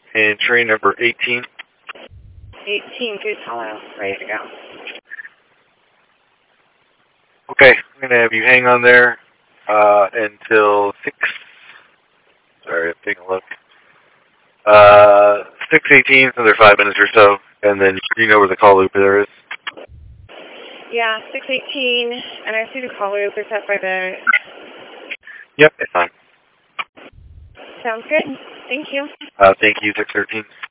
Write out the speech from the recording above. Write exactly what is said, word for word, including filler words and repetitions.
and train number eighteen. eighteen, good hello. Ready to go. Okay, I'm going to have you hang on there uh, until six. Sorry, I'm taking a look. Uh, six eighteen, another five minutes or so, and then you know where the call loop there is. Yeah, six eighteen, and I see the call loop is up by the... Yep, it's fine. Sounds good. Thank you. Uh, thank you, six thirteen.